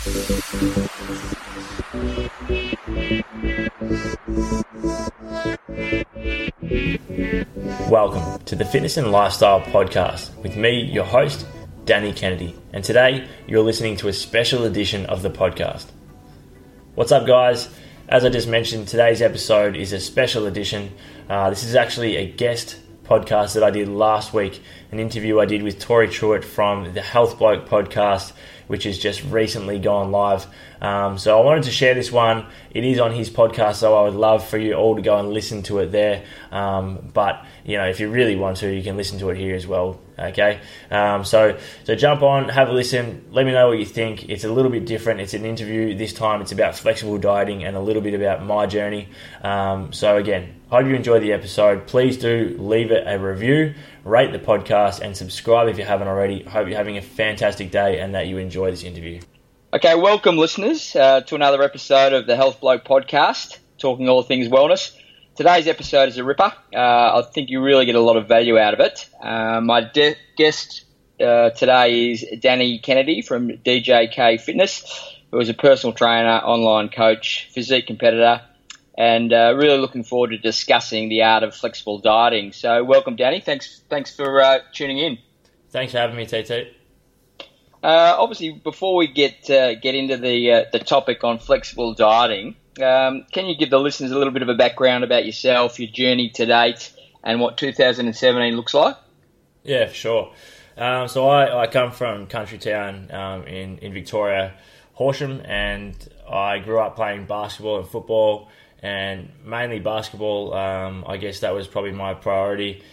Welcome to the Fitness and Lifestyle Podcast with me, your host, Danny Kennedy, and today you're listening to a special edition of the podcast. What's up, guys? As I just mentioned, today's episode is a special edition. This is actually a guest podcast that I did last week, an interview I did with Tori Truitt from the Health Bloke podcast, which has just recently gone live. So I wanted to share this one. It is on his podcast, so I would love for you all to go and listen to it there. But you know, if you really want to, you can listen to it here as well. Okay, so jump on, have a listen, let me know what you think. It's a little bit different. It's an interview. This time it's about flexible dieting and a little bit about my journey. So again, hope you enjoyed the episode. Please do leave it a review, rate the podcast, and subscribe if you haven't already. Hope you're having a fantastic day and that you enjoy this interview. Okay, welcome listeners to another episode of the Health Bloke podcast, talking all things wellness. Today's episode is a ripper. I think you really get a lot of value out of it. My guest today is Danny Kennedy from DJK Fitness, who is a personal trainer, online coach, physique competitor, and really looking forward to discussing the art of flexible dieting. So welcome, Danny. Thanks for tuning in. Thanks for having me, TT. Obviously, before we get into the topic on flexible dieting, can you give the listeners a little bit of a background about yourself, your journey to date, and what 2017 looks like? Yeah, for sure. So I come from country town in Victoria, Horsham, and I grew up playing basketball and football, and mainly basketball. I guess that was probably my priority,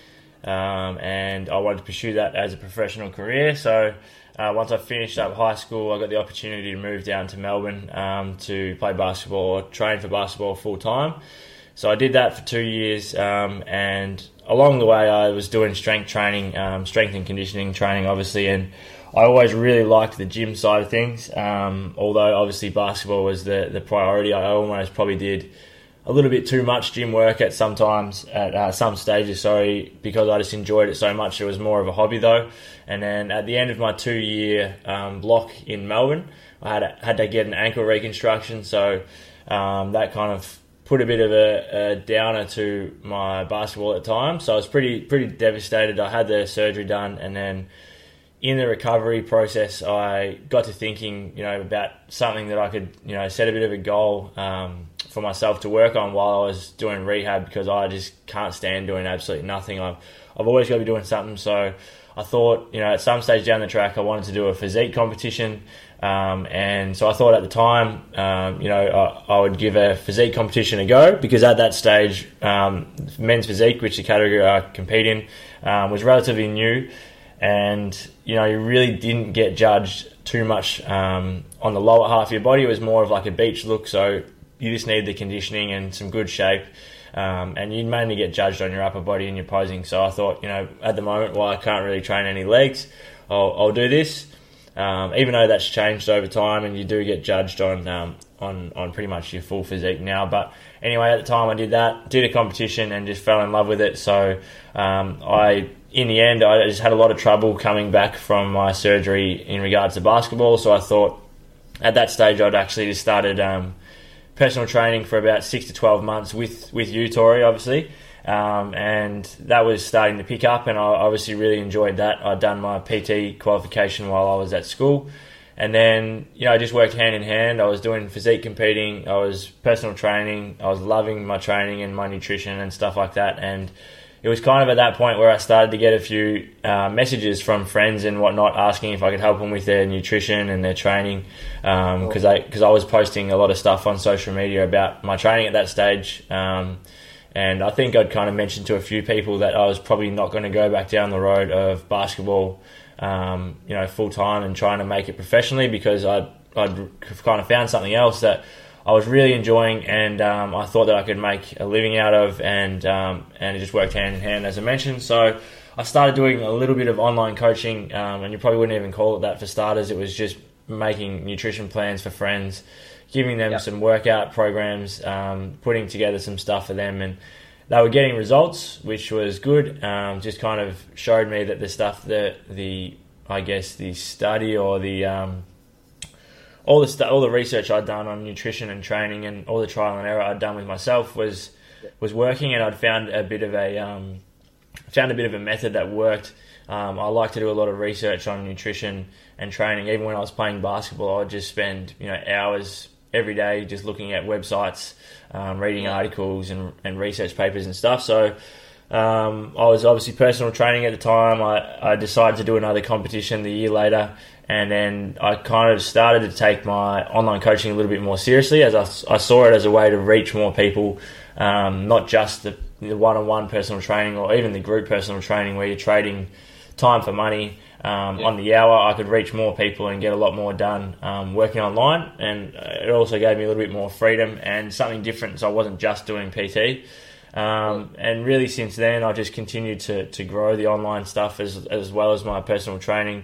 and I wanted to pursue that as a professional career. So once I finished up high school, I got the opportunity to move down to Melbourne to play basketball or train for basketball full time. So I did that for 2 years, and along the way I was doing strength training, strength and conditioning training obviously, and I always really liked the gym side of things. Although obviously basketball was the priority, I almost probably did a little bit too much gym work at some stages, because I just enjoyed it so much. It was more of a hobby though. And then at the end of my 2-year block in Melbourne, I had to get an ankle reconstruction, so that kind of put a bit of a downer to my basketball at the time. So I was pretty devastated. I had the surgery done, and then in the recovery process, I got to thinking, about something that I could, set a bit of a goal for myself to work on while I was doing rehab, because I just can't stand doing absolutely nothing. I've always got to be doing something. So I thought, at some stage down the track, I wanted to do a physique competition. And so I thought at the time, I would give a physique competition a go, because at that stage, men's physique, which the category I compete in, was relatively new. And, you really didn't get judged too much on the lower half of your body. It was more of like a beach look, so you just need the conditioning and some good shape. And you'd mainly get judged on your upper body and your posing. So I thought, at the moment, while I can't really train any legs, I'll do this. Even though that's changed over time and you do get judged on pretty much your full physique now. But anyway, at the time I did that, did a competition and just fell in love with it. So in the end, I just had a lot of trouble coming back from my surgery in regards to basketball. So I thought at that stage I'd actually just started personal training for about 6 to 12 months with you, Tori, obviously. And that was starting to pick up, and I obviously really enjoyed that. I'd done my PT qualification while I was at school. And then, I just worked hand in hand. I was doing physique competing, I was personal training, I was loving my training and my nutrition and stuff like that. And it was kind of at that point where I started to get a few messages from friends and whatnot asking if I could help them with their nutrition and their training, because I was posting a lot of stuff on social media about my training at that stage. And I think I'd kind of mentioned to a few people that I was probably not going to go back down the road of basketball, full time and trying to make it professionally, because I'd kind of found something else that I was really enjoying, and I thought that I could make a living out of, and it just worked hand in hand, as I mentioned. So I started doing a little bit of online coaching, and you probably wouldn't even call it that for starters. It was just making nutrition plans for friends, giving them some workout programs, putting together some stuff for them, and they were getting results, which was good. Just kind of showed me that the stuff that the study or all the research I'd done on nutrition and training and all the trial and error I'd done with myself was working, and I'd found a bit of a method that worked. I like to do a lot of research on nutrition and training. Even when I was playing basketball, I'd just spend hours every day just looking at websites, reading articles and research papers and stuff. So I was obviously personal training at the time. I decided to do another competition the year later, and then I kind of started to take my online coaching a little bit more seriously, as I saw it as a way to reach more people, not just the one-on-one personal training or even the group personal training where you're trading time for money. On the hour, I could reach more people and get a lot more done working online, and it also gave me a little bit more freedom and something different, so I wasn't just doing PT. And really since then, I just continued to grow the online stuff as well as my personal training.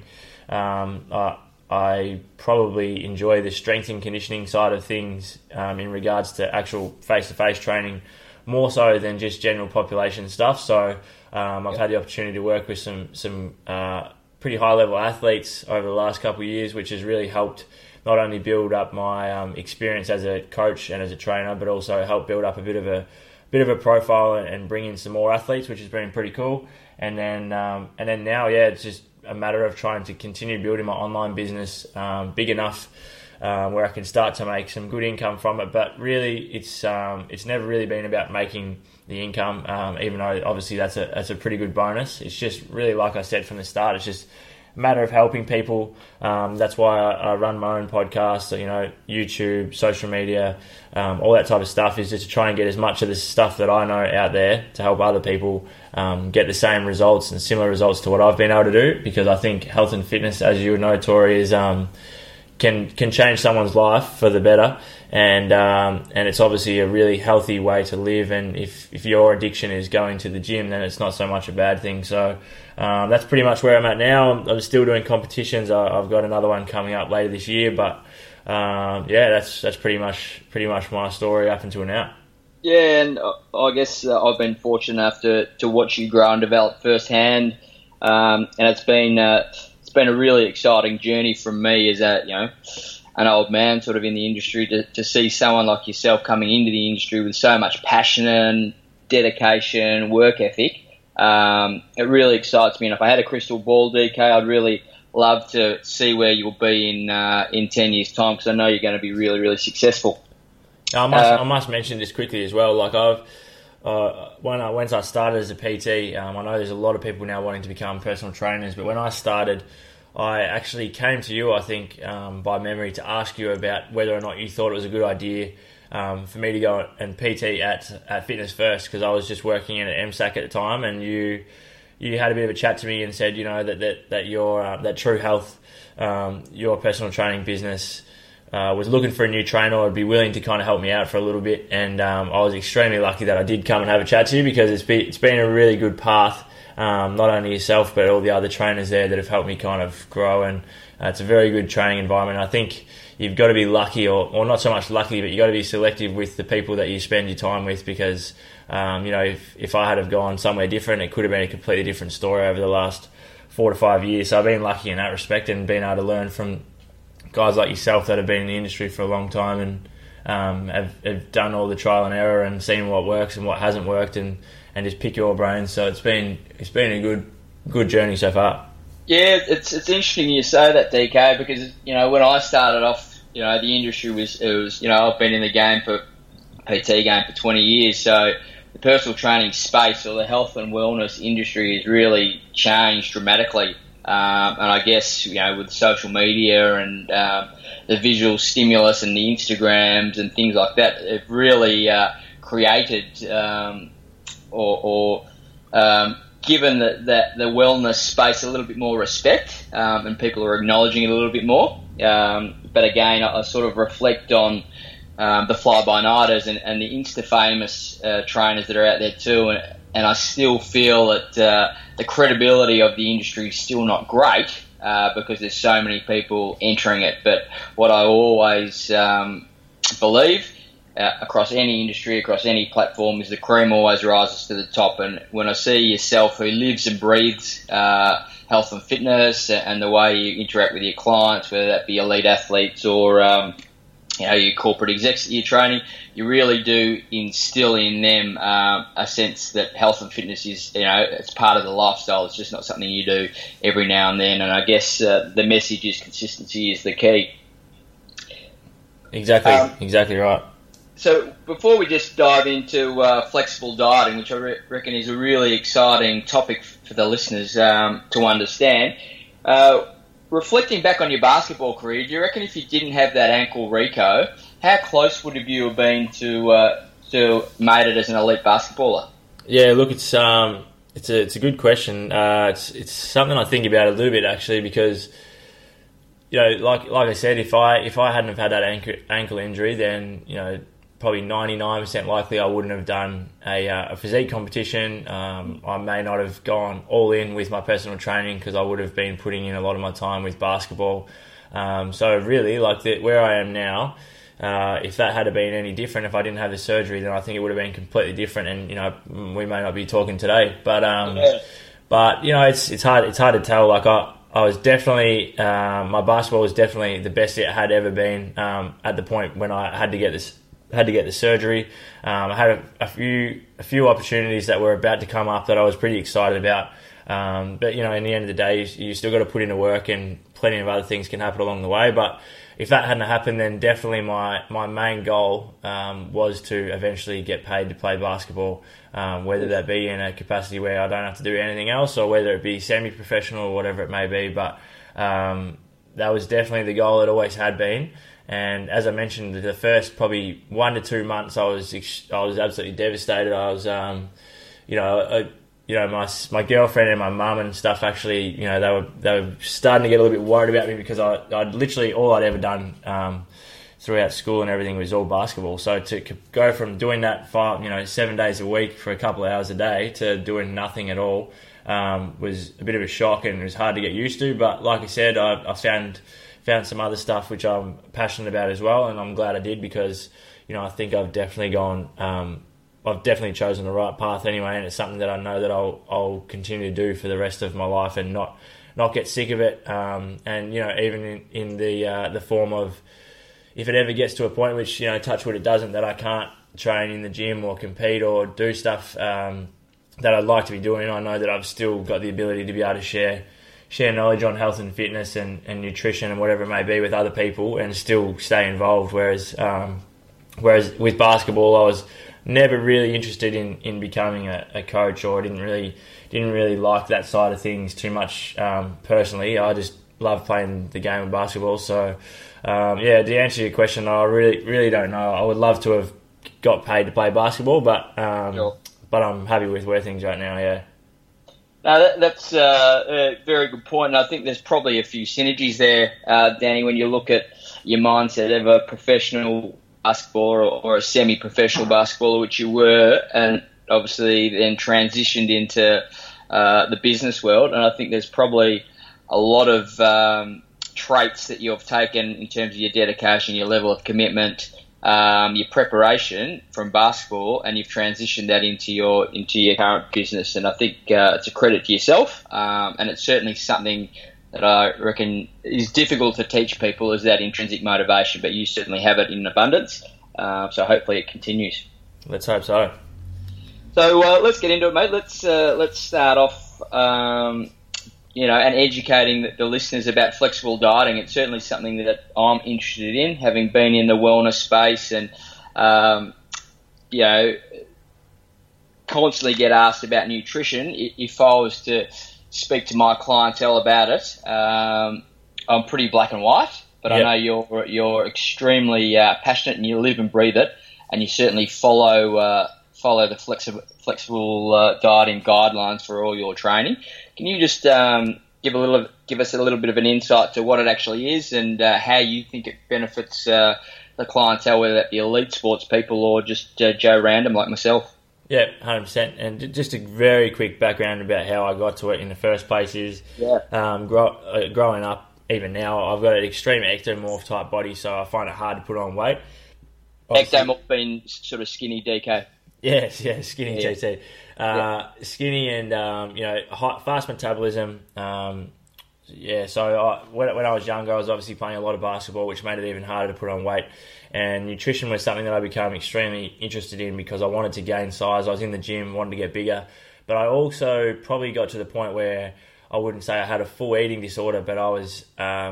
I probably enjoy the strength and conditioning side of things in regards to actual face-to-face training more so than just general population stuff. So I've had the opportunity to work with some pretty high-level athletes over the last couple of years, which has really helped not only build up my experience as a coach and as a trainer, but also help build up a bit of a profile and bring in some more athletes, which has been pretty cool. And then now, it's just a matter of trying to continue building my online business big enough where I can start to make some good income from it. But really, it's never really been about making the income, even though obviously that's a pretty good bonus. It's just really, like I said from the start, it's just a matter of helping people. That's why I run my own podcast, so, YouTube, social media, all that type of stuff, is just to try and get as much of the stuff that I know out there to help other people get the same results and similar results to what I've been able to do, because I think health and fitness, as you would know, Tori, is can change someone's life for the better, and it's obviously a really healthy way to live. And if your addiction is going to the gym, then it's not so much a bad thing. So that's pretty much where I'm at now. I'm still doing competitions. I've got another one coming up later this year, but that's pretty much my story up until now. Yeah, and I guess I've been fortunate enough to watch you grow and develop firsthand, and it's been a really exciting journey from me as an old man sort of in the industry to see someone like yourself coming into the industry with so much passion and dedication, work ethic. It really excites me, and if I had a crystal ball, DK, I'd really love to see where you'll be in 10 years' time, because I know you're going to be really, really successful. I must mention this quickly as well. Like once I started as a PT, I know there's a lot of people now wanting to become personal trainers, but when I started, I actually came to you, I think, by memory, to ask you about whether or not you thought it was a good idea for me to go and PT at Fitness First, because I was just working in at MSAC at the time, and you had a bit of a chat to me and said, that your that True Health, your personal training business, was looking for a new trainer. I'd be willing to kind of help me out for a little bit, and I was extremely lucky that I did come and have a chat to you, because it's been a really good path. Not only yourself, but all the other trainers there that have helped me kind of grow, and it's a very good training environment. I think you've got to be lucky, or not so much lucky, but you've got to be selective with the people that you spend your time with, because if I had have gone somewhere different, it could have been a completely different story over the last 4 to 5 years. So I've been lucky in that respect, and been able to learn from guys like yourself that have been in the industry for a long time, and have done all the trial and error and seen what works and what hasn't worked, and just pick your brains. So it's been a good journey so far. Yeah, it's interesting you say that, DK, because when I started off, the industry was I've been in the game PT game for 20 years, so the personal training space, or the health and wellness industry, has really changed dramatically. And I guess with social media and the visual stimulus and the Instagrams and things like that, it really created given the wellness space a little bit more respect, and people are acknowledging it a little bit more. But again, I sort of reflect on the fly-by-nighters and the Insta-famous trainers that are out there too, and I still feel that the credibility of the industry is still not great, because there's so many people entering it. But what I always believe across any industry, across any platform, is the cream always rises to the top. And when I see yourself, who lives and breathes health and fitness, and the way you interact with your clients, whether that be elite athletes or your corporate execs that you're training, you really do instill in them a sense that health and fitness is, it's part of the lifestyle. It's just not something you do every now and then. And I guess the message is consistency is the key. Exactly right. So before we just dive into flexible dieting, which I reckon is a really exciting topic for the listeners to understand, reflecting back on your basketball career, do you reckon if you didn't have that ankle Rico, how close would you have been to made it as an elite basketballer? Yeah, look, it's a good question. It's something I think about a little bit actually, because like I said, if I hadn't have had that ankle injury, then probably 99% likely I wouldn't have done a physique competition. I may not have gone all in with my personal training because I would have been putting in a lot of my time with basketball. So really, where I am now, if that had been any different, if I didn't have the surgery, then I think it would have been completely different, and we may not be talking today. But it's hard to tell. I was definitely my basketball was definitely the best it had ever been at the point when I had to get the surgery. I had a few opportunities that were about to come up that I was pretty excited about. But in the end of the day, you still got to put in the work, and plenty of other things can happen along the way. But if that hadn't happened, then definitely my main goal was to eventually get paid to play basketball, whether that be in a capacity where I don't have to do anything else, or whether it be semi-professional or whatever it may be. But that was definitely the goal. It always had been. And as I mentioned, the first probably 1 to 2 months, I was absolutely devastated. I was, my girlfriend and my mum and stuff actually, they were starting to get a little bit worried about me, because I'd literally all I'd ever done throughout school and everything was all basketball. So to go from doing that 7 days a week for a couple of hours a day to doing nothing at all was a bit of a shock, and it was hard to get used to. But like I said, I found some other stuff which I'm passionate about as well, and I'm glad I did, because I think I've definitely chosen the right path anyway, and it's something that I know that I'll continue to do for the rest of my life and not get sick of it. And even in the form of, if it ever gets to a point, which touch wood it doesn't, that I can't train in the gym or compete or do stuff that I'd like to be doing, I know that I've still got the ability to be able to share knowledge on health and fitness and nutrition and whatever it may be with other people and still stay involved. Whereas with basketball, I was never really interested in becoming a coach, or didn't really like that side of things too much personally. I just love playing the game of basketball. So to answer your question, I really don't know. I would love to have got paid to play basketball, but I'm happy with where things are right now. Yeah. No, that's a very good point, and I think there's probably a few synergies there, Danny, when you look at your mindset of a professional basketballer or a semi-professional basketballer, which you were, and obviously then transitioned into the business world. And I think there's probably a lot of traits that you've taken in terms of your dedication, your level of commitment, your preparation from basketball, and you've transitioned that into your current business. And I think it's a credit to yourself, and it's certainly something that I reckon is difficult to teach people, is that intrinsic motivation, but you certainly have it in abundance. So hopefully it continues. Let's hope so. So let's get into it, mate. Let's start off, and educating the listeners about flexible dieting. It's certainly something that I'm interested in, having been in the wellness space, and constantly get asked about nutrition. If I was to speak to my clientele about it, I'm pretty black and white, but yep. I know you're extremely passionate, and you live and breathe it, and you certainly follow the flexible dieting guidelines for all your training. Can you just give us a little bit of an insight to what it actually is, and how you think it benefits the clientele, whether that be elite sports people or just Joe Random like myself? Yeah, 100%. And just a very quick background about how I got to it in the first place is growing up, even now, I've got an extreme ectomorph type body, so I find it hard to put on weight. Ectomorphin, sort of skinny DK. Yes, skinny TT. Skinny and, fast metabolism. So when I was younger, I was obviously playing a lot of basketball, which made it even harder to put on weight. And nutrition was something that I became extremely interested in because I wanted to gain size. I was in the gym, wanted to get bigger. But I also probably got to the point where I wouldn't say I had a full eating disorder, but I was,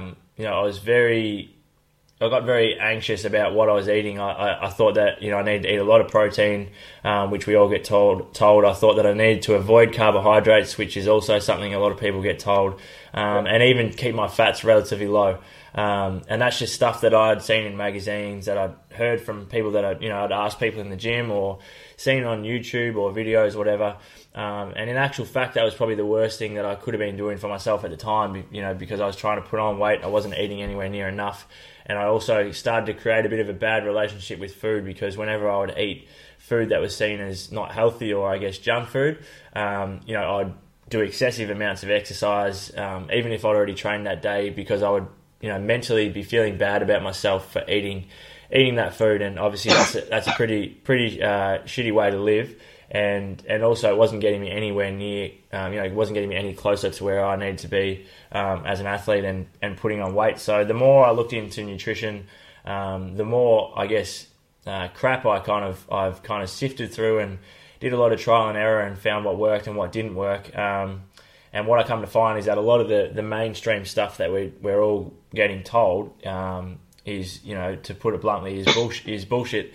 I got very anxious about what I was eating. I thought that, I needed to eat a lot of protein, which we all get told. I thought that I needed to avoid carbohydrates, which is also something a lot of people get told, and even keep my fats relatively low. And that's just stuff that I'd seen in magazines, that I'd heard from people that I'd asked people in the gym or seen on YouTube or videos, whatever. And in actual fact, that was probably the worst thing that I could have been doing for myself at the time, because I was trying to put on weight. I wasn't eating anywhere near enough. And I also started to create a bit of a bad relationship with food, because whenever I would eat food that was seen as not healthy, or I guess junk food, I'd do excessive amounts of exercise, even if I'd already trained that day, because I would, mentally be feeling bad about myself for eating that food. And obviously that's a pretty shitty way to live. And also it wasn't getting me anywhere near, it wasn't getting me any closer to where I needed to be as an athlete and putting on weight. So the more I looked into nutrition, the more, I guess, crap I've kind of sifted through and did a lot of trial and error and found what worked and what didn't work. And what I come to find is that a lot of the mainstream stuff that we're all getting told is, to put it bluntly, is bullshit.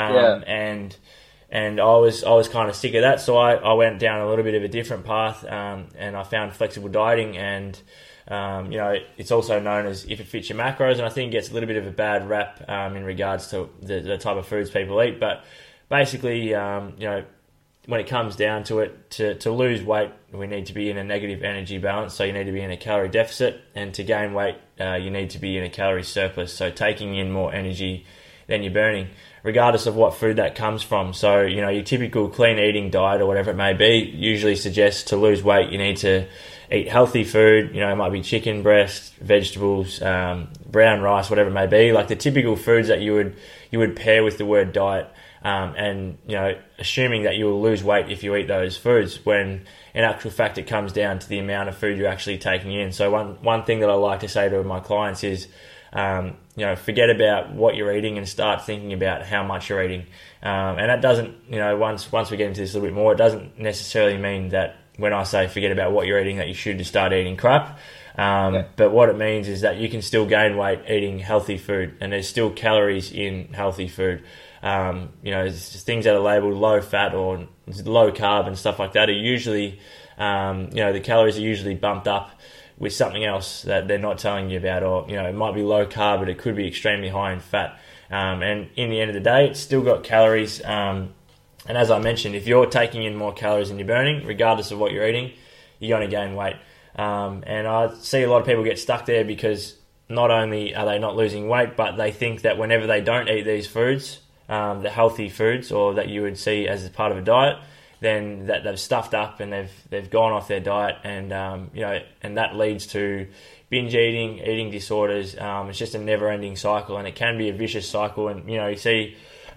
And I was kind of sick of that, so I went down a little bit of a different path, and I found flexible dieting, and it's also known as if it fits your macros, and I think it gets a little bit of a bad rap in regards to the type of foods people eat. But basically, when it comes down to it, to lose weight, we need to be in a negative energy balance, so you need to be in a calorie deficit, and to gain weight, you need to be in a calorie surplus, so taking in more energy than you're burning, regardless of what food that comes from. So, your typical clean eating diet or whatever it may be usually suggests to lose weight, you need to eat healthy food. It might be chicken breast, vegetables, brown rice, whatever it may be, like the typical foods that you would pair with the word diet. And assuming that you will lose weight if you eat those foods, when in actual fact it comes down to the amount of food you're actually taking in. So one thing that I like to say to my clients is, forget about what you're eating and start thinking about how much you're eating. And that doesn't, once we get into this a little bit more, it doesn't necessarily mean that when I say forget about what you're eating, that you should just start eating crap. But what it means is that you can still gain weight eating healthy food, and there's still calories in healthy food. It's just things that are labelled low fat or low carb and stuff like that are usually, the calories are usually bumped up with something else that they're not telling you about, or it might be low carb, but it could be extremely high in fat. And in the end of the day, it's still got calories. And as I mentioned, if you're taking in more calories than you're burning, regardless of what you're eating, you're going to gain weight. And I see a lot of people get stuck there because not only are they not losing weight, but they think that whenever they don't eat these foods, the healthy foods, or that you would see as part of a diet, then that they've stuffed up and they've gone off their diet, and and that leads to binge eating disorders. It's just a never-ending cycle, and it can be a vicious cycle. And you see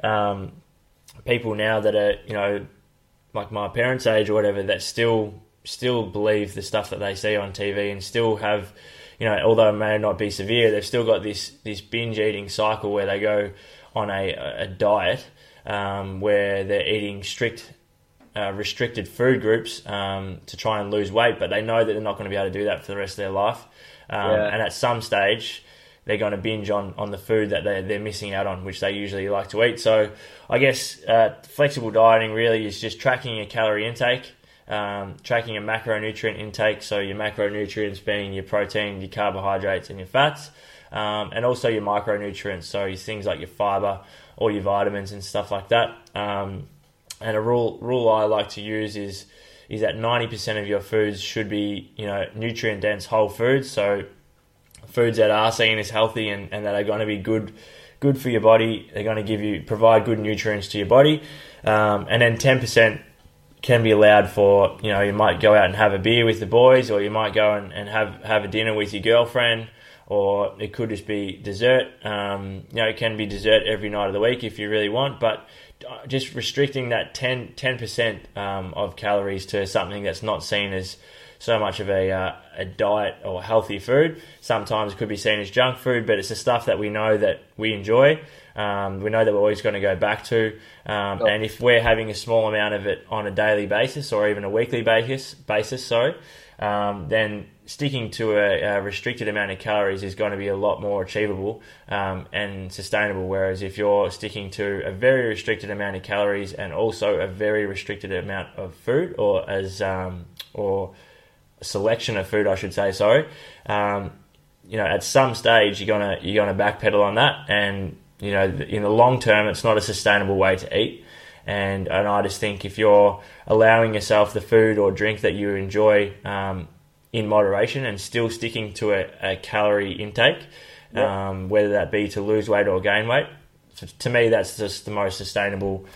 people now that are like my parents' age or whatever, that still believe the stuff that they see on TV, and still have, although it may not be severe, they've still got this binge eating cycle where they go on a diet where they're eating restricted food groups to try and lose weight, but they know that they're not going to be able to do that for the rest of their life. And at some stage, they're going to binge on the food that they're missing out on, which they usually like to eat. So I guess flexible dieting really is just tracking your calorie intake, tracking your macronutrient intake, so your macronutrients being your protein, your carbohydrates and your fats, and also your micronutrients, so your things like your fiber or your vitamins and stuff like that. And a rule I like to use is that 90% of your foods should be, nutrient dense whole foods. So foods that are seen as healthy and that are going to be good for your body. They're going to provide good nutrients to your body. And then 10% can be allowed for, you might go out and have a beer with the boys, or you might go and have a dinner with your girlfriend, or it could just be dessert. It can be dessert every night of the week if you really want, but just restricting that 10% of calories to something that's not seen as so much of a diet or healthy food. Sometimes it could be seen as junk food, but it's the stuff that we know that we enjoy. We know that we're always going to go back to. And if we're having a small amount of it on a daily basis or even a weekly basis, then sticking to a restricted amount of calories is going to be a lot more achievable and sustainable. Whereas if you're sticking to a very restricted amount of calories and also a very restricted amount of food, or selection of food, I should say. At some stage you're gonna backpedal on that, and in the long term, it's not a sustainable way to eat. And I just think if you're allowing yourself the food or drink that you enjoy in moderation and still sticking to a calorie intake, whether that be to lose weight or gain weight, to me that's just the most sustainable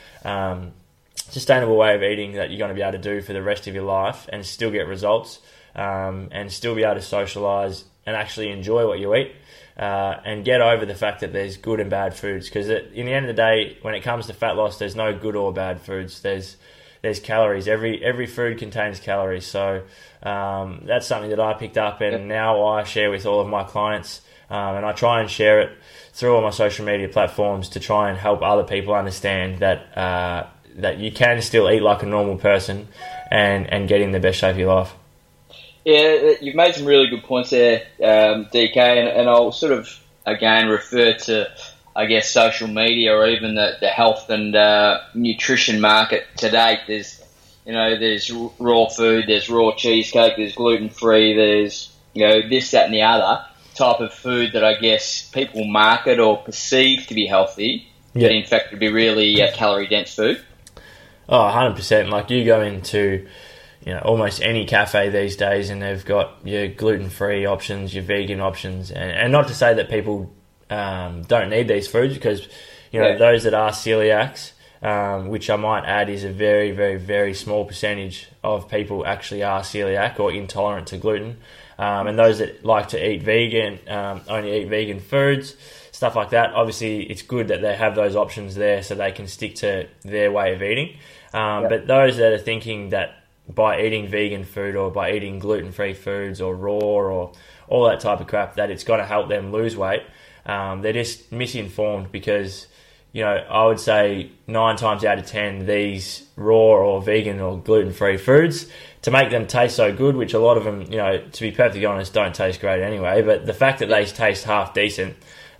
way of eating that you're going to be able to do for the rest of your life and still get results, and still be able to socialise and actually enjoy what you eat. And get over the fact that there's good and bad foods, because in the end of the day, when it comes to fat loss, there's no good or bad foods. There's calories. Every food contains calories. So that's something that I picked up, and now I share with all of my clients, and I try and share it through all my social media platforms to try and help other people understand that you can still eat like a normal person and get in the best shape of your life. Yeah, you've made some really good points there, DK, and I'll sort of, again, refer to, I guess, social media or even the health and nutrition market to date. There's raw food, there's raw cheesecake, there's gluten-free, there's, this, that and the other type of food that I guess people market or perceive to be healthy, but in fact would be really calorie-dense food. Oh, 100%. Like you go into almost any cafe these days, and they've got your gluten-free options, your vegan options, and not to say that people don't need these foods, because those that are celiacs, which I might add is a very, very, very small percentage of people actually are celiac or intolerant to gluten, and those that like to eat vegan, only eat vegan foods, stuff like that. Obviously, it's good that they have those options there so they can stick to their way of eating. But those that are thinking that by eating vegan food or by eating gluten-free foods or raw or all that type of crap, that it's going to help them lose weight, they're just misinformed, because I would say 9 times out of 10 these raw or vegan or gluten-free foods, to make them taste so good, which a lot of them, to be perfectly honest, don't taste great anyway, but the fact that they taste half decent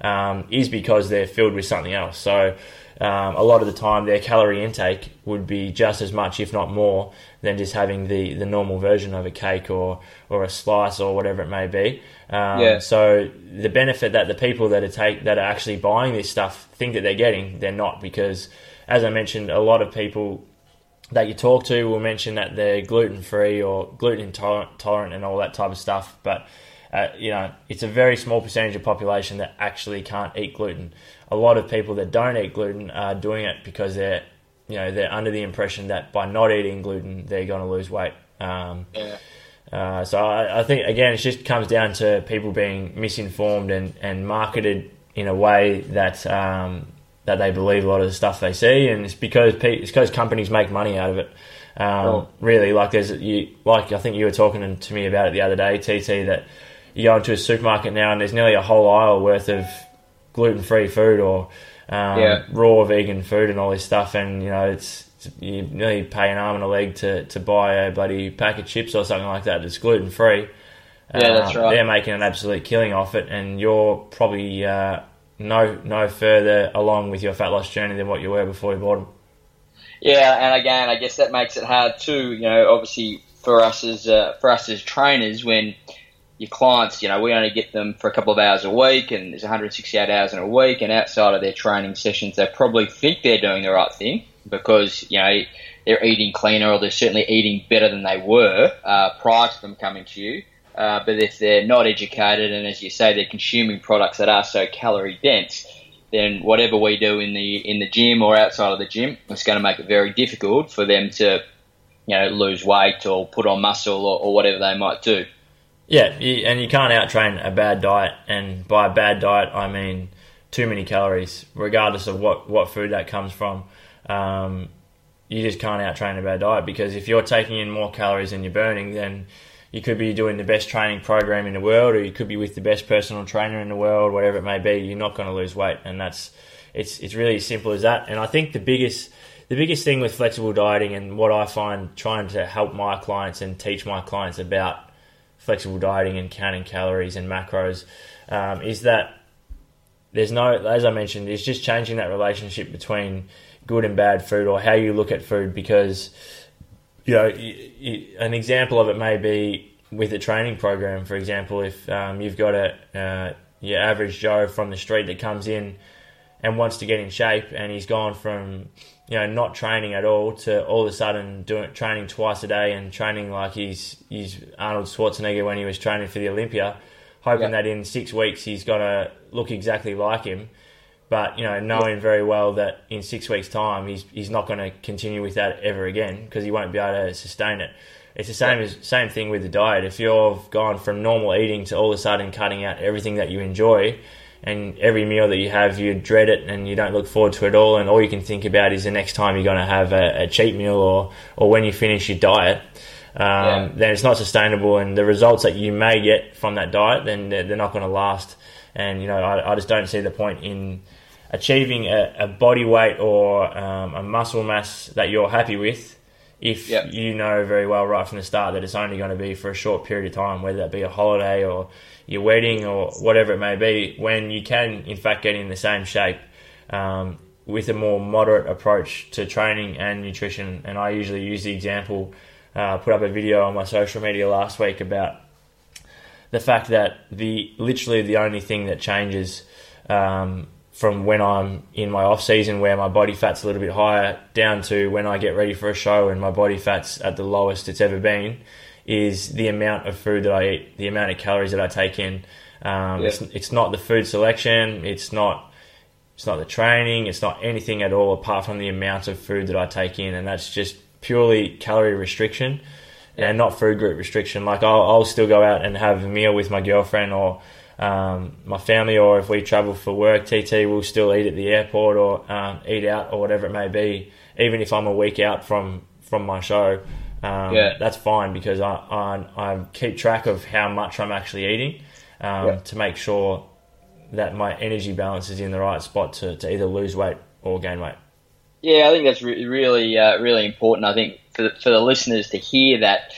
is because they're filled with something else. So a lot of the time their calorie intake would be just as much, if not more, than just having the normal version of a cake or a slice or whatever it may be. So the benefit that the people that are actually buying this stuff think that they're getting, they're not, because as I mentioned, a lot of people that you talk to will mention that they're gluten-free or gluten intolerant and all that type of stuff, but it's a very small percentage of population that actually can't eat gluten. A lot of people that don't eat gluten are doing it because they're under the impression that by not eating gluten, they're going to lose weight. So I think, again, it just comes down to people being misinformed and marketed in a way that they believe a lot of the stuff they see, and it's because companies make money out of it. Really, like I think you were talking to me about it the other day, TT, that you go into a supermarket now and there's nearly a whole aisle worth of gluten-free food or raw vegan food and all this stuff, and you nearly pay an arm and a leg to buy a bloody pack of chips or something like that that's gluten-free. That's right. They're making an absolute killing off it, and you're probably no further along with your fat loss journey than what you were before you bought them. Yeah, and again, I guess that makes it hard too. Obviously for us as trainers, when your clients, we only get them for a couple of hours a week, and there's 168 hours in a week, and outside of their training sessions, they probably think they're doing the right thing because they're eating cleaner, or they're certainly eating better than they were prior to them coming to you. But if they're not educated, and as you say, they're consuming products that are so calorie dense, then whatever we do in the gym or outside of the gym, it's going to make it very difficult for them to lose weight or put on muscle or whatever they might do. Yeah, and you can't out-train a bad diet, and by a bad diet, I mean too many calories, regardless of what food that comes from. You just can't out-train a bad diet, because if you're taking in more calories than you're burning, then you could be doing the best training program in the world, or you could be with the best personal trainer in the world, whatever it may be. You're not going to lose weight, and it's really as simple as that. And I think the biggest thing with flexible dieting, and what I find trying to help my clients and teach my clients about flexible dieting and counting calories and macros, is that there's no, as I mentioned, it's just changing that relationship between good and bad food, or how you look at food. Because, you know, an example of it may be with a training program. For example, if you've got your average Joe from the street that comes in and wants to get in shape, and he's gone from, you know, not training at all to all of a sudden training twice a day and training like he's Arnold Schwarzenegger when he was training for the Olympia, hoping that in 6 weeks he's going to look exactly like him. But, you know, knowing very well that in 6 weeks' time he's not going to continue with that ever again, because he won't be able to sustain it. It's the same thing with the diet. If you've gone from normal eating to all of a sudden cutting out everything that you enjoy, and every meal that you have, you dread it and you don't look forward to it all, and all you can think about is the next time you're going to have a cheat meal, or when you finish your diet, then it's not sustainable. And the results that you may get from that diet, then they're not going to last. And, you know, I just don't see the point in achieving a body weight or a muscle mass that you're happy with if you know very well right from the start that it's only going to be for a short period of time, whether that be a holiday or your wedding or whatever it may be, when you can in fact get in the same shape with a more moderate approach to training and nutrition. And I usually use the example, put up a video on my social media last week about the fact that literally the only thing that changes from when I'm in my off season, where my body fat's a little bit higher, down to when I get ready for a show and my body fat's at the lowest it's ever been, is the amount of food that I eat, the amount of calories that I take in. It's not the food selection, it's not the training, it's not anything at all apart from the amount of food that I take in, and that's just purely calorie restriction and not food group restriction. Like I'll still go out and have a meal with my girlfriend or my family, or if we travel for work, TT will still eat at the airport or eat out or whatever it may be, even if I'm a week out from my show. That's fine, because I keep track of how much I'm actually eating to make sure that my energy balance is in the right spot to either lose weight or gain weight. Yeah, I think that's really important. I think for the listeners to hear that,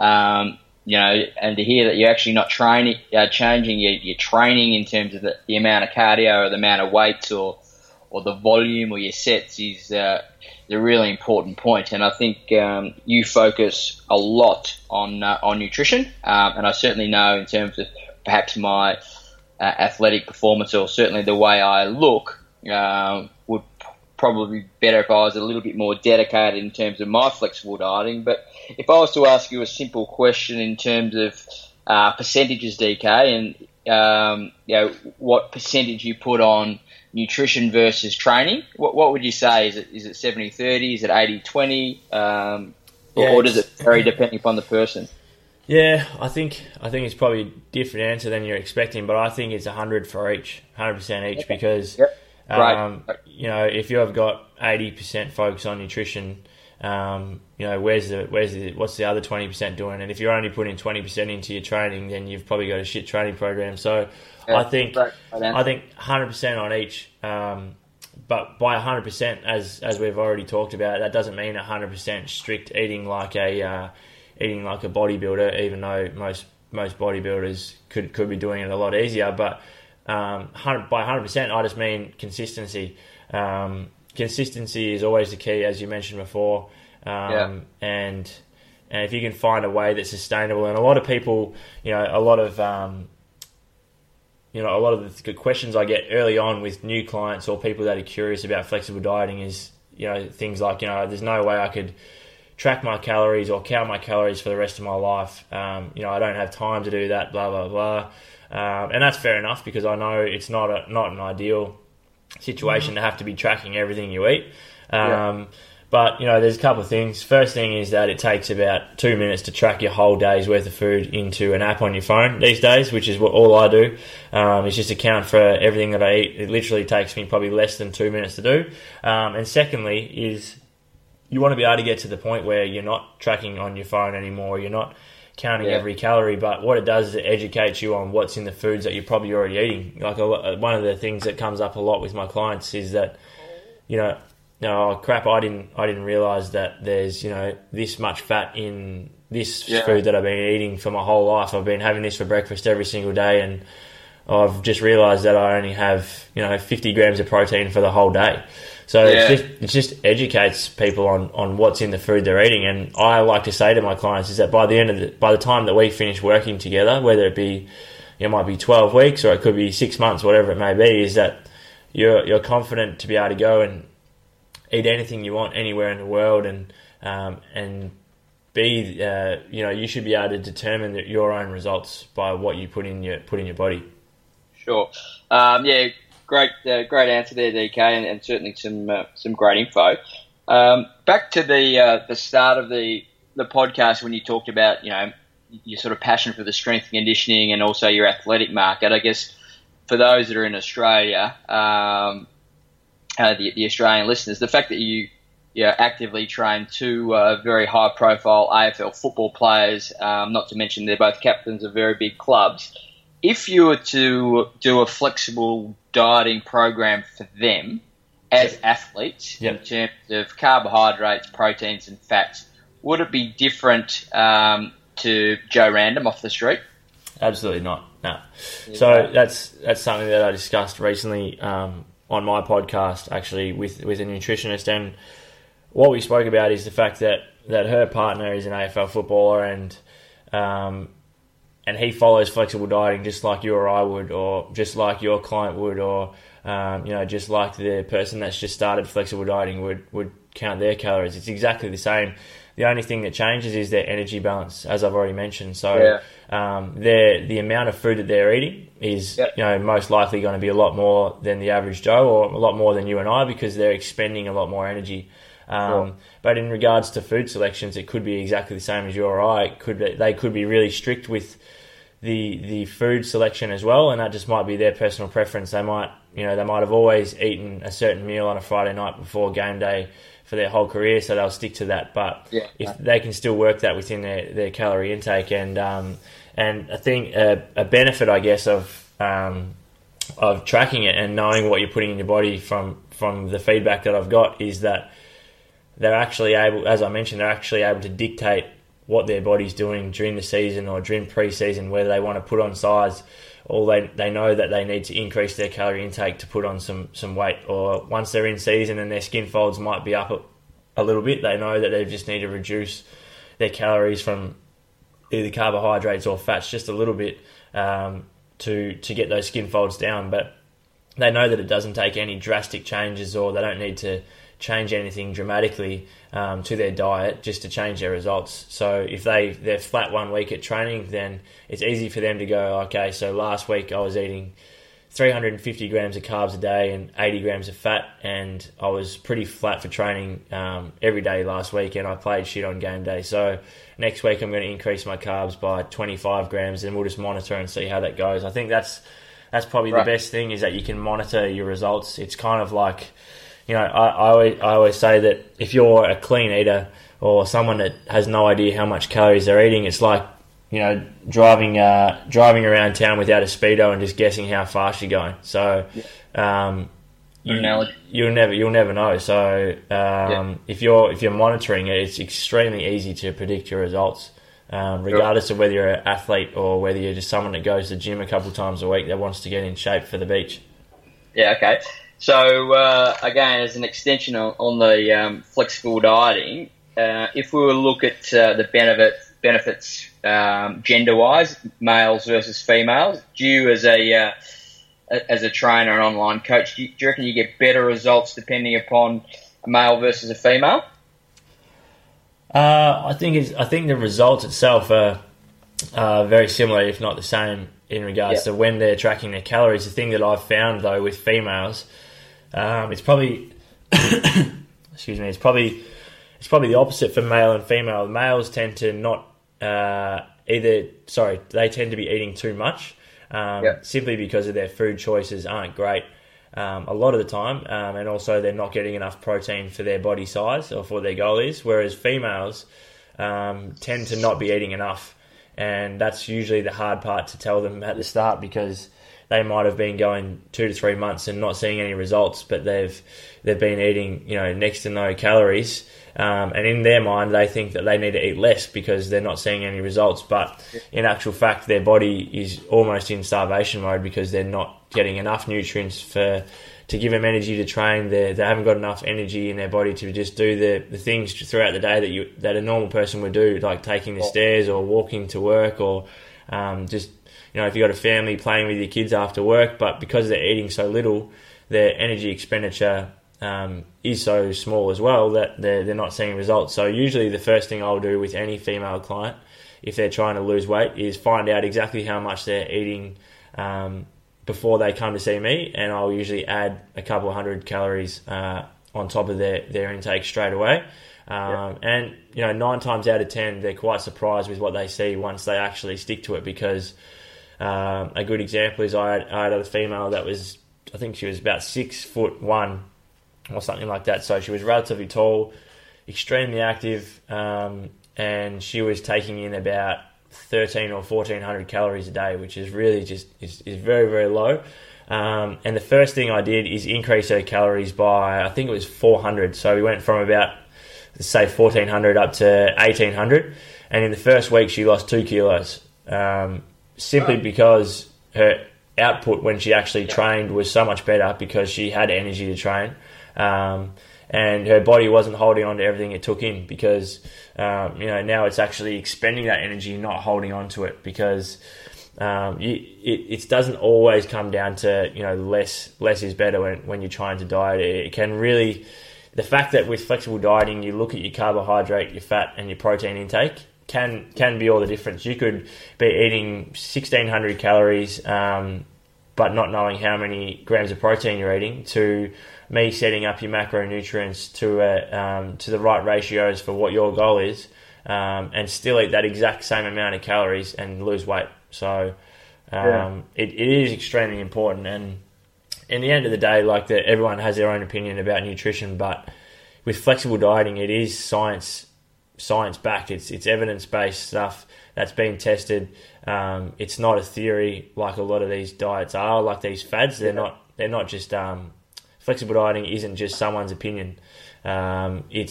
you know, and to hear that you're actually not changing your training in terms of the amount of cardio or the amount of weights or the volume or your sets is a really important point. And I think you focus a lot on nutrition, and I certainly know in terms of perhaps my athletic performance, or certainly the way I look, would probably be better if I was a little bit more dedicated in terms of my flexible dieting. But if I was to ask you a simple question in terms of percentages, DK, and you know, what percentage you put on nutrition versus training, what would you say? Is it 70-30? Is it 80-20? Or does it vary depending upon the person? Yeah, I think it's probably a different answer than you're expecting, but I think it's 100% each, because you know, if you have got 80% focus on nutrition, you know, what's the other 20% doing? And if you're only putting 20% into your training, then you've probably got a shit training program. So I think 100% on each. But by 100%, as we've already talked about, that doesn't mean 100% strict eating like a bodybuilder, even though most bodybuilders could be doing it a lot easier. But by 100%, I just mean consistency. Consistency is always the key, as you mentioned before. And if you can find a way that's sustainable, and a lot of people, you know, a lot of the questions I get early on with new clients or people that are curious about flexible dieting is, you know, things like, you know, there's no way I could track my calories or count my calories for the rest of my life. You know, I don't have time to do that, blah, blah, blah. And that's fair enough, because I know it's not an ideal situation to have to be tracking everything you eat. But, there's a couple of things. First thing is that it takes about 2 minutes to track your whole day's worth of food into an app on your phone these days, which is what all I do. It's just account for everything that I eat. It literally takes me probably less than 2 minutes to do. And secondly is you want to be able to get to the point where you're not tracking on your phone anymore. You're not counting every calorie, but what it does is it educates you on what's in the foods that you're probably already eating. Like one of the things that comes up a lot with my clients is that, oh crap, I didn't realise that there's, this much fat in this food that I've been eating for my whole life. I've been having this for breakfast every single day, and I've just realised that I only have, 50 grams of protein for the whole day. So it just educates people on what's in the food they're eating. And I like to say to my clients is that by the time that we finish working together, whether it be, it might be 12 weeks or it could be 6 months, whatever it may be, is that you're confident to be able to go and eat anything you want anywhere in the world, and be you should be able to determine your own results by what you put in your body. Sure. Great answer there, DK, and certainly some great info. Back to the start of the podcast when you talked about your sort of passion for the strength and conditioning and also your athletic market. I guess for those that are in Australia, the Australian listeners, the fact that you actively train two very high profile AFL football players, not to mention they're both captains of very big clubs. If you were to do a flexible dieting program for them as athletes in terms of carbohydrates, proteins and fats, would it be different to Joe Random off the street? Absolutely not, no. So that's something that I discussed recently on my podcast, actually, with a nutritionist, and what we spoke about is the fact that her partner is an AFL footballer, and he follows flexible dieting just like you or I would, or just like your client would, or just like the person that's just started flexible dieting would count their calories. It's exactly the same. The only thing that changes is their energy balance, as I've already mentioned. So the amount of food that they're eating is most likely going to be a lot more than the average Joe, or a lot more than you and I, because they're expending a lot more energy. But in regards to food selections, it could be exactly the same as you or I. They could be really strict with the food selection as well, and that just might be their personal preference. They might have always eaten a certain meal on a Friday night before game day for their whole career, so they'll stick to that. But if they can still work that within their calorie intake, and I think a benefit, I guess, of tracking it and knowing what you're putting in your body from the feedback that I've got is that they're actually able, as I mentioned, to dictate what their body's doing during the season or during pre-season, whether they want to put on size, or they know that they need to increase their calorie intake to put on some weight, or once they're in season and their skin folds might be up a little bit, they know that they just need to reduce their calories from either carbohydrates or fats just a little bit to get those skin folds down. But they know that it doesn't take any drastic changes, or they don't need to change anything dramatically to their diet just to change their results. So if they're flat 1 week at training, then it's easy for them to go, okay, so last week I was eating 350 grams of carbs a day and 80 grams of fat, and I was pretty flat for training every day last week, and I played shit on game day. So next week I'm going to increase my carbs by 25 grams, and we'll just monitor and see how that goes. I think that's probably the best thing, is that you can monitor your results. It's kind of like, I always say that if you're a clean eater or someone that has no idea how much calories they're eating, it's like, driving around town without a speedo and just guessing how fast you're going. So you'll never know. So if you're monitoring it, it's extremely easy to predict your results, regardless of whether you're an athlete or whether you're just someone that goes to the gym a couple of times a week that wants to get in shape for the beach. Yeah, okay. So, again, as an extension on the flexible dieting, if we were to look at the benefits gender-wise, males versus females, do you, as a trainer and online coach, do you reckon you get better results depending upon a male versus a female? I think the results itself are very similar, if not the same, in regards to when they're tracking their calories. The thing that I've found, though, with females, it's probably excuse me, it's probably the opposite for male and female. Males tend to not they tend to be eating too much, simply because of their food choices aren't great a lot of the time, and also they're not getting enough protein for their body size or for what their goal is, whereas females tend to not be eating enough, and that's usually the hard part to tell them at the start, because they might have been going 2 to 3 months and not seeing any results, but they've been eating next to no calories, and in their mind they think that they need to eat less because they're not seeing any results. But in actual fact, their body is almost in starvation mode because they're not getting enough nutrients to give them energy to train. They haven't got enough energy in their body to just do the things throughout the day that a normal person would do, like taking the stairs or walking to work, or just if you've got a family, playing with your kids after work. But because they're eating so little, their energy expenditure is so small as well that they're not seeing results. So usually the first thing I'll do with any female client, if they're trying to lose weight, is find out exactly how much they're eating before they come to see me, and I'll usually add a couple of 100 calories on top of their intake straight away. And 9 times out of 10, they're quite surprised with what they see once they actually stick to it, because a good example is I had a female that was, I think she was about 6'1" or something like that. So she was relatively tall, extremely active, and she was taking in about 1,300 or 1,400 calories a day, which is really is very, very low. And the first thing I did is increase her calories by, I think it was 400. So we went from about, say, 1,400 up to 1,800. And in the first week, she lost 2 kilos, simply because her output when she actually trained was so much better because she had energy to train. And her body wasn't holding on to everything it took in, because now it's actually expending that energy, not holding on to it, because it doesn't always come down to less is better when you're trying to diet. It can really, the fact that with flexible dieting you look at your carbohydrate, your fat and your protein intake can be all the difference. You could be eating 1,600 calories but not knowing how many grams of protein you're eating, to me setting up your macronutrients to the right ratios for what your goal is, and still eat that exact same amount of calories and lose weight. So it is extremely important. And in the end of the day, everyone has their own opinion about nutrition, but with flexible dieting, it is science backed. It's evidence based stuff that's been tested. It's not a theory like a lot of these diets are, like these fads. They're not just flexible dieting isn't just someone's opinion. It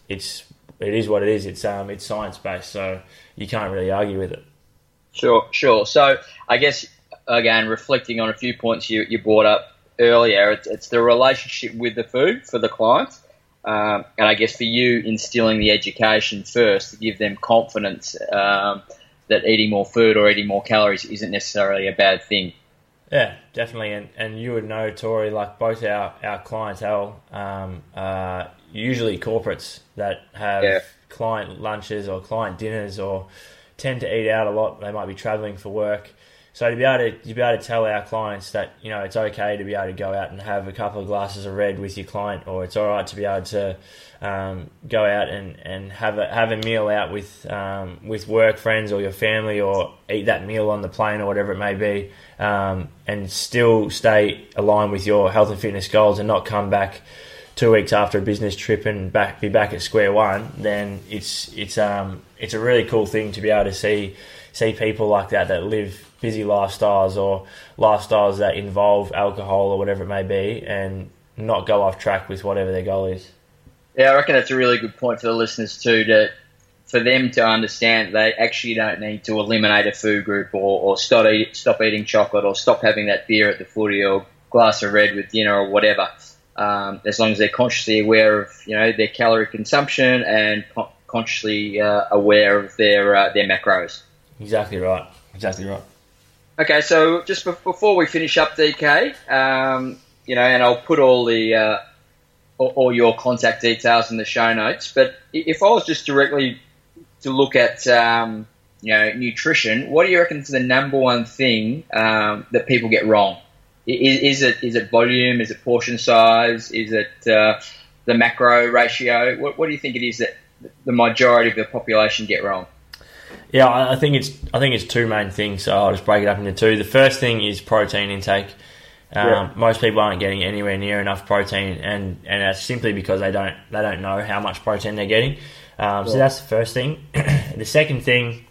is what it is. It's science based, so you can't really argue with it. Sure. So I guess, again, reflecting on a few points you brought up earlier, it's the relationship with the food for the client. And I guess for you, instilling the education first to give them confidence that eating more food or eating more calories isn't necessarily a bad thing. Yeah, definitely. And you would know, Tori, like both our clientele are usually corporates that have client lunches or client dinners, or tend to eat out a lot. They might be traveling for work. So to be able to tell our clients that it's okay to be able to go out and have a couple of glasses of red with your client, or it's all right to be able to go out and have a meal out with work friends or your family, or eat that meal on the plane or whatever it may be, and still stay aligned with your health and fitness goals, and not come back 2 weeks after a business trip and be back at square one. Then it's a really cool thing to be able to see people like that live busy lifestyles, or lifestyles that involve alcohol or whatever it may be, and not go off track with whatever their goal is. Yeah, I reckon that's a really good point for the listeners too, for them to understand they actually don't need to eliminate a food group, or stop eating chocolate, or stop having that beer at the footy, or glass of red with dinner, or whatever. As long as they're consciously aware of their calorie consumption, and consciously aware of their macros. Exactly right. Okay, so just before we finish up, DK, and I'll put all your contact details in the show notes. But if I was just directly to look at nutrition, what do you reckon is the number one thing that people get wrong? Is it volume? Is it portion size? Is it the macro ratio? What do you think it is that the majority of the population get wrong? Yeah, I think it's two main things. So I'll just break it up into two. The first thing is protein intake. Most people aren't getting anywhere near enough protein, and that's simply because they don't know how much protein they're getting. So that's the first thing. The second thing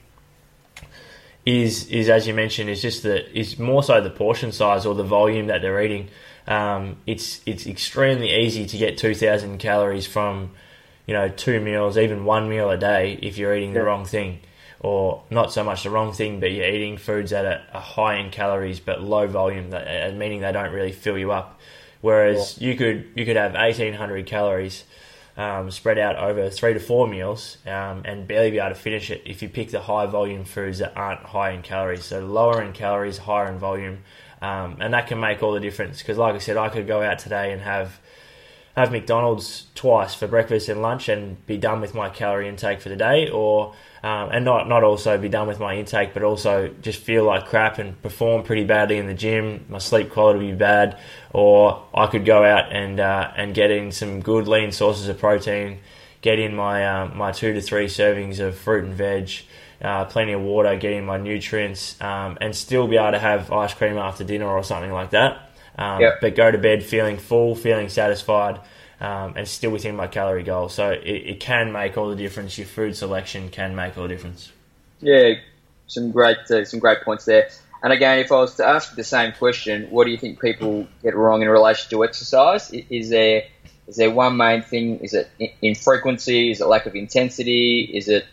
is as you mentioned, is more so the portion size or the volume that they're eating. It's extremely easy to get 2,000 calories from 2 meals, even 1 meal a day if you're eating the wrong thing. Or not so much the wrong thing, but you're eating foods that are high in calories but low volume, meaning they don't really fill you up. Whereas you could have 1,800 calories spread out over 3 to 4 meals and barely be able to finish it if you pick the high volume foods that aren't high in calories. So lower in calories, higher in volume, and that can make all the difference. Because like I said, I could go out today and have McDonald's twice for breakfast and lunch and be done with my calorie intake for the day, or and not also be done with my intake, but also just feel like crap and perform pretty badly in the gym. My sleep quality will be bad, or I could go out and get in some good lean sources of protein, get in my 2 to 3 servings of fruit and veg, plenty of water, get in my nutrients, and still be able to have ice cream after dinner or something like that. But go to bed feeling full, feeling satisfied, and still within my calorie goal. So it can make all the difference. Your food selection can make all the difference. Yeah, some great points there. And again, if I was to ask the same question, what do you think people get wrong in relation to exercise? Is there one main thing? Is it in frequency? Is it lack of intensity? Is it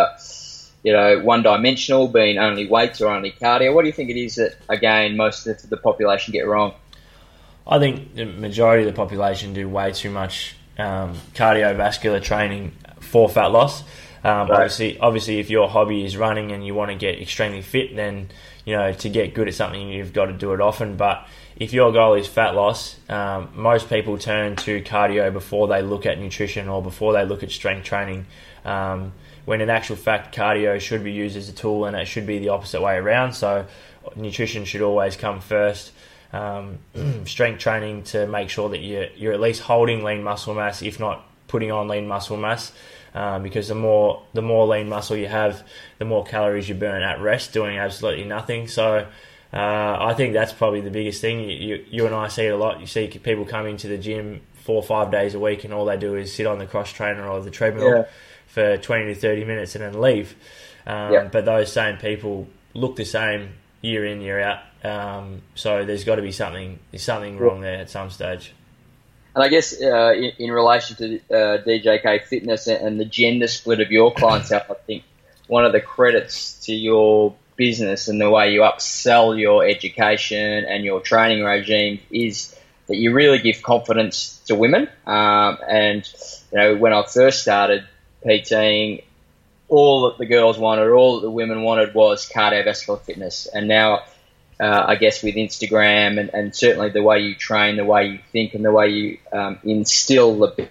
one-dimensional, being only weights or only cardio? What do you think it is that, again, most of the population get wrong? I think the majority of the population do way too much cardiovascular training for fat loss. Right. Obviously, if your hobby is running and you want to get extremely fit, then to get good at something, you've got to do it often. But if your goal is fat loss, most people turn to cardio before they look at nutrition or before they look at strength training. When in actual fact, cardio should be used as a tool, and it should be the opposite way around. So nutrition should always come first. Strength training to make sure that you're at least holding lean muscle mass, if not putting on lean muscle mass, because the more lean muscle you have, the more calories you burn at rest doing absolutely nothing. So I think that's probably the biggest thing. You and I see it a lot. You see people coming to the gym 4 or 5 days a week, and all they do is sit on the cross trainer or the treadmill for 20 to 30 minutes and then leave. But those same people look the same year in, year out. So there's got to be something wrong there at some stage. And I guess in relation to DJK Fitness and the gender split of your clientele, I think one of the credits to your business and the way you upsell your education and your training regime is that you really give confidence to women. And when I first started PTing, all that the girls wanted, all that the women wanted was cardiovascular fitness. And now, I guess with Instagram and certainly the way you train, the way you think, and the way you instill the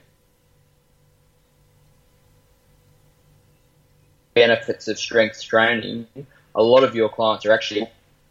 benefits of strength training, a lot of your clients are actually...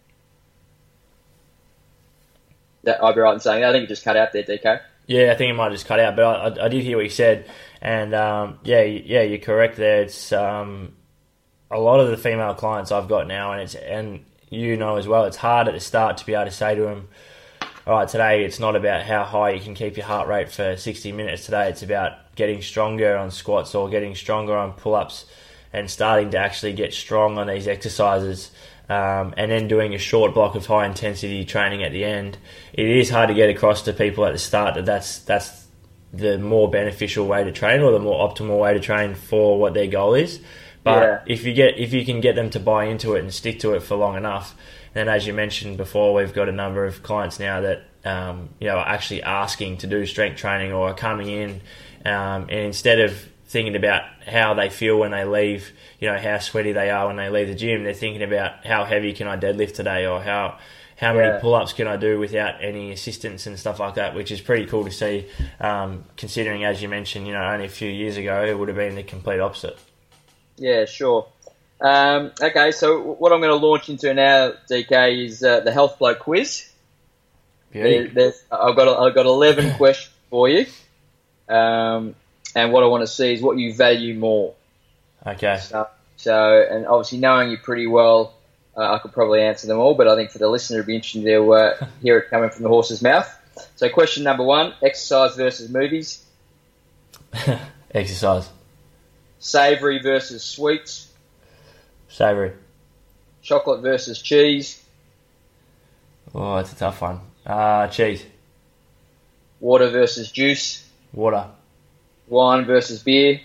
I'd be right in saying that. I think it just cut out there, DK. Yeah, I think it might have just cut out, but I did hear what you said. And you're correct there. It's a lot of the female clients I've got now, and as well, it's hard at the start to be able to say to them, all right, today it's not about how high you can keep your heart rate for 60 minutes. Today it's about getting stronger on squats or getting stronger on pull-ups and starting to actually get strong on these exercises, and then doing a short block of high-intensity training at the end. It is hard to get across to people at the start that that's the more beneficial way to train or the more optimal way to train for what their goal is. But if you can get them to buy into it and stick to it for long enough, then as you mentioned before, we've got a number of clients now that are actually asking to do strength training or are coming in, and instead of thinking about how they feel when they leave, how sweaty they are when they leave the gym, they're thinking about how heavy can I deadlift today, or how many pull-ups can I do without any assistance and stuff like that, which is pretty cool to see, considering, as you mentioned, only a few years ago it would have been the complete opposite. Yeah, sure. Okay, so what I'm going to launch into now, DK, is the Health Bloke quiz. I've got 11 questions for you. and what I want to see is what you value more. Okay. So, and obviously knowing you pretty well, I could probably answer them all, but I think for the listener it'd be interesting to hear it coming from the horse's mouth. So question number 1, exercise versus movies. Exercise. Savoury versus sweets. Savoury. Chocolate versus cheese. Oh, that's a tough one. Cheese. Water versus juice. Water. Wine versus beer.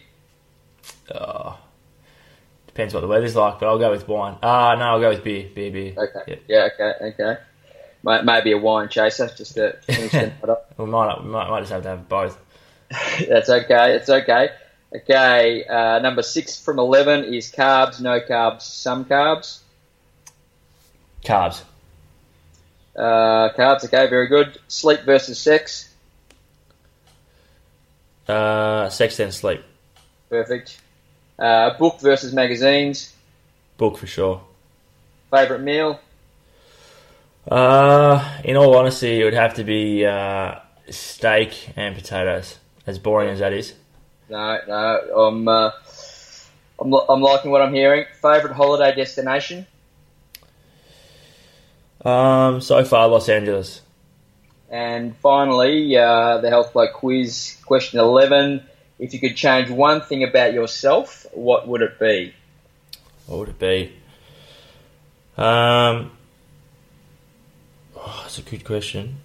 Depends what the weather's like, but I'll go with wine. No, I'll go with beer. Beer. Okay. Yep. Yeah, okay. Maybe a wine chaser, just to finish the night up. We might just have to have both. That's okay. It's okay. Okay, number 6 from 11 is carbs, no carbs, some carbs. Carbs. Carbs, okay, very good. Sleep versus sex. Sex then sleep. Perfect. Book versus magazines. Book for sure. Favourite meal. In all honesty, it would have to be steak and potatoes. As boring as that is. No, I'm liking what I'm hearing. Favourite holiday destination? So far, Los Angeles. And finally, the Health Bloke quiz, question 11. If you could change one thing about yourself, what would it be? What would it be? That's a good question.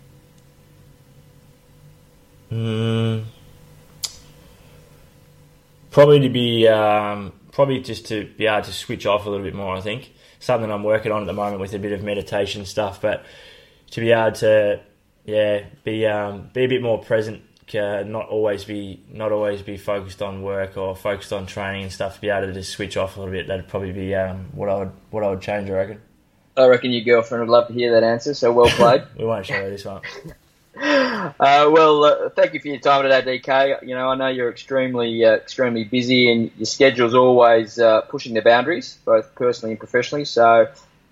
Probably just to be able to switch off a little bit more. I think something I'm working on at the moment with a bit of meditation stuff, but to be able to be a bit more present, not always be focused on work or focused on training and stuff. To be able to just switch off a little bit, that'd probably be what I would change. I reckon. I reckon your girlfriend would love to hear that answer. So well played. We won't show her this one. Thank you for your time today, DK. You know, I know you're extremely busy, and your schedule's always pushing the boundaries, both personally and professionally. So,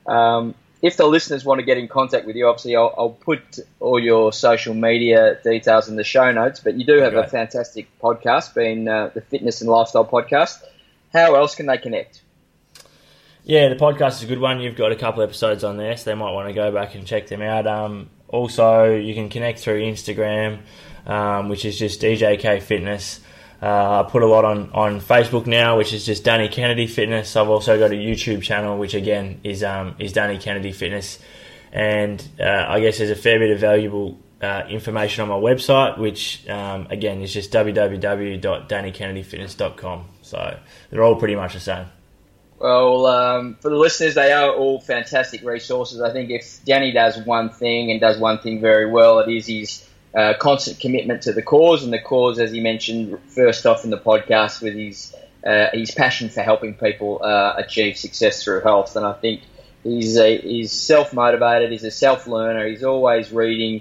if the listeners want to get in contact with you, obviously I'll put all your social media details in the show notes. But you do have a fantastic podcast, being the Fitness and Lifestyle Podcast. How else can they connect? Yeah, the podcast is a good one. You've got a couple episodes on there, so they might want to go back and check them out. Also, you can connect through Instagram, which is just DJK Fitness. I put a lot on Facebook now, which is just Danny Kennedy Fitness. I've also got a YouTube channel, which again is Danny Kennedy Fitness. And I guess there's a fair bit of valuable information on my website, which again is just www.dannykennedyfitness.com. So they're all pretty much the same. Well, for the listeners, they are all fantastic resources. I think if Danny does one thing and does one thing very well, it is his constant commitment to the cause. And the cause, as he mentioned first off in the podcast, with his passion for helping people achieve success through health. And I think he's self-motivated, he's a self-learner, he's always reading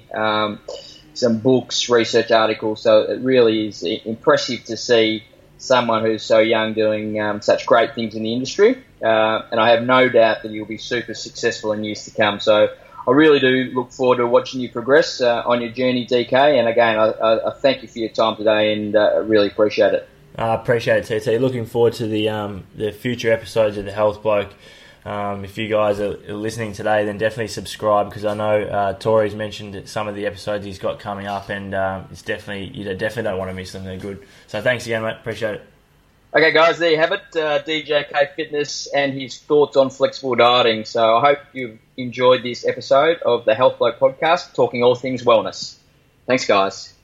some books, research articles. So it really is impressive to see someone who's so young doing such great things in the industry, and I have no doubt that you'll be super successful in years to come. So I really do look forward to watching you progress on your journey, DK. And again, I thank you for your time today, and really appreciate it. I appreciate it, TT. Looking forward to the future episodes of The Health Bloke. If you guys are listening today, then definitely subscribe, because I know Tori's mentioned some of the episodes he's got coming up, and you definitely don't want to miss them. They're good. So thanks again, mate. Appreciate it. Okay, guys, there you have it. DJK Fitness and his thoughts on flexible dieting. So I hope you've enjoyed this episode of the Health Bloke Podcast, talking all things wellness. Thanks, guys.